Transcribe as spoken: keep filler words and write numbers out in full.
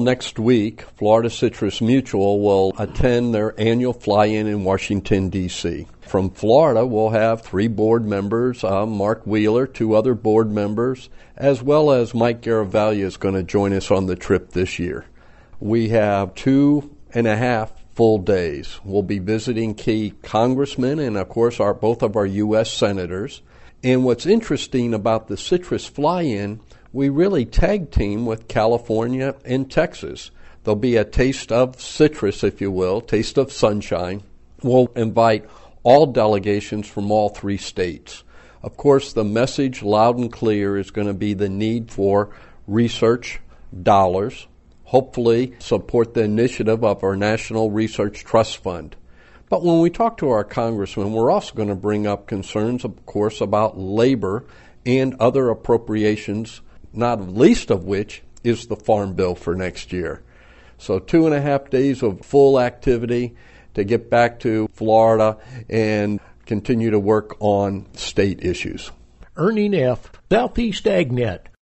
next week, Florida Citrus Mutual will attend their annual fly-in in Washington, D C From Florida, we'll have three board members, uh, Mark Wheeler, two other board members, as well as Mike Garavaglia is going to join us on the trip this year. We have two and a half full days. We'll be visiting key congressmen and, of course, our both of our U S senators. And what's interesting about the Citrus Fly-In, we really tag team with California and Texas. There'll be a taste of citrus, if you will, taste of sunshine. We'll invite all delegations from all three states. Of course, the message loud and clear is going to be the need for research dollars, hopefully support the initiative of our National Research Trust Fund. But when we talk to our congressmen, we're also going to bring up concerns, of course, about labor and other appropriations, not least of which is the Farm Bill for next year. So two and a half days of full activity to get back to Florida and continue to work on state issues. Ernie Neff, Southeast AgNet.